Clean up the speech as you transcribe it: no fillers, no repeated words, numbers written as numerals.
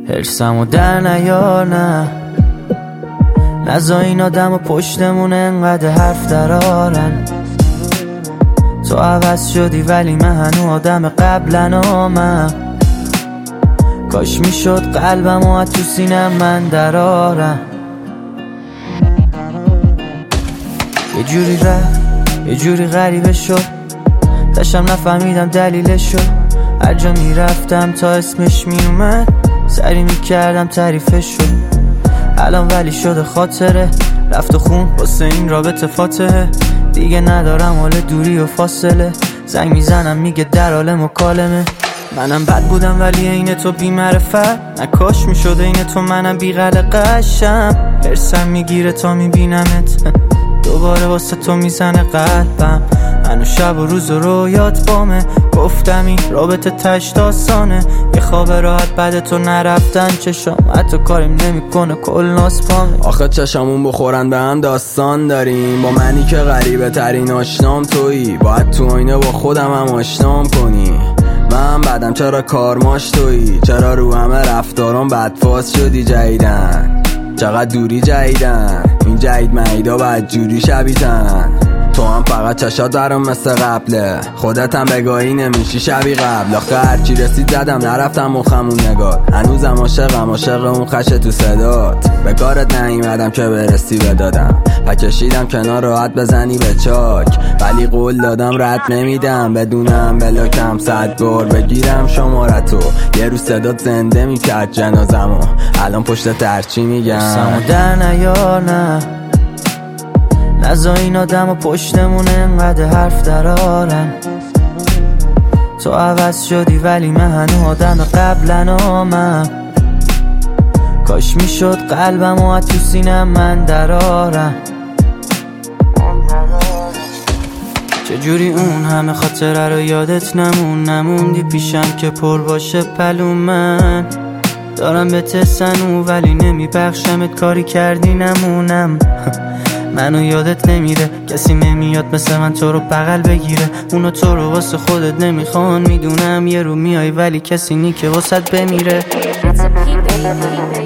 حرسمو در نیار نه نزا این آدم و پشتمون انقدر حرف درارن. تو عوض شدی ولی من هنو آدم قبلنامم. کاش میشد قلبم و تو سینم من درارم. یه جوری رفت یه جوری غریبه شد، داشتم نفهمیدم دلیلشو. هر جا میرفتم تا اسمش میومد سری میکردم تعریفشو. الان ولی شده خاطره رفت و خون واسه این رابطه فاتحه. دیگه ندارم حال دوری و فاصله. زنگ میزنم میگه در حال مکالمه. منم بد بودم ولی این تو بی معرفت. نکاش میشده این تو منم بی قلقشم. حرسم میگیره تا میبینمت دوباره واسه تو میزنه قلبم. هنو شب و روز و رویات بامه. گفتم این رابطه تش داستانه. یه خواب راحت بعد تو نرفتن چشام حتی کاریم نمیکنه کل ناس پامه. آخه چشامون بخورن به هم داستان داریم. با منی که غریبه ترین آشنام تویی. باید تو آینه با خودم هم آشنام کنی. من بعدم چرا کارماش تویی. چرا رو همه رفتارم بدفاز شدی جدیدن. چقدر دوری جدیدن. این جدید مهیدا بعد جوری شبیتن. تو هم فقط چشات برام مثل قبله. خودت هم بگاهی نمیشی شبی قبل. آخه هرچی رسید زدم نرفتم مخمون نگار. هنوزم عاشق اون خشه تو صدات. به کارت نیومدم که برسی بدادم. کشیدم کنار راحت بزنی به چاک. ولی قول دادم رد نمیدم. بدونم بلاکم 100 بار بگیرم شمارتو. یه روز صدات زنده میکرد جنازمو. الان پشت ترچی میگم سمو در نیار نه نزا این آدم و پشتمون انقدر حرف درارن. تو عوض شدی ولی من هنو آدم قبلنامم. کاش میشد قلبم و تو سینم من درارم. چجوری اون همه خاطره رو یادت نموندی پیشم که پر باشه پلوم. من دارم به تسنو ولی نمیبخشمت کاری کردی نمونم. منو یادت نمیره کسی نمیاد مثل من تو رو بغل بگیره. اونو تو رو واسه خودت نمیخوان میدونم. یه رو میای ولی کسی نی که واسط بمیره.